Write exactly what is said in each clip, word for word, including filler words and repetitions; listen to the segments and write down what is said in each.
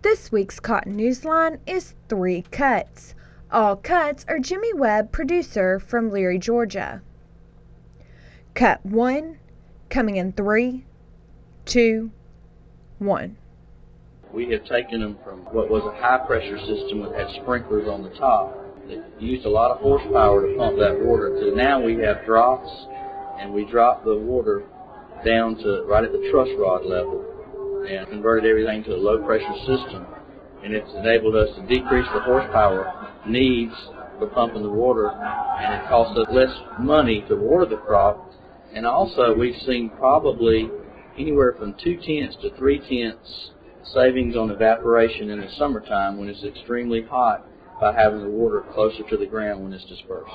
This week's Cotton Newsline is Three Cuts. All cuts are Jimmy Webb, producer from Leary, Georgia. Cut one, coming in three, two, one. We have taken them from what was a high-pressure system that had sprinklers on the top that used a lot of horsepower to pump that water to now we have drops, and we drop the water down to right at the truss rod level and converted everything to a low-pressure system. And it's enabled us to decrease the horsepower needs for pumping the water, and it costs us less money to water the crop. And also, we've seen probably anywhere from two-tenths to three-tenths savings on evaporation in the summertime when it's extremely hot by having the water closer to the ground when it's dispersed.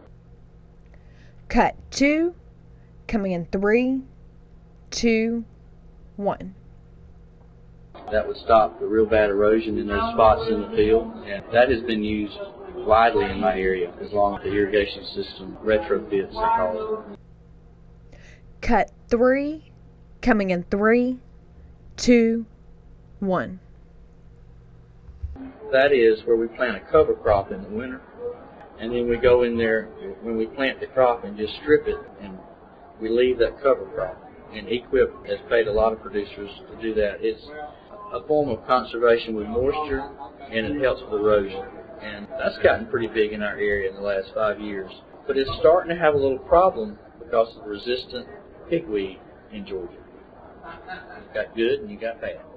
Cut two, coming in three, two, one. That would stop the real bad erosion in those spots in the field, and that has been used widely in my area as long as the irrigation system retrofits, they call it. Cut three, coming in three, two, one. That is where we plant a cover crop in the winter, and then we go in there when we plant the crop and just strip it, and we leave that cover crop. And Equip has paid a lot of producers to do that. It's a form of conservation with moisture, and it helps with erosion. And that's gotten pretty big in our area in the last five years. But it's starting to have a little problem because of resistant pigweed in Georgia. You got good and you got bad.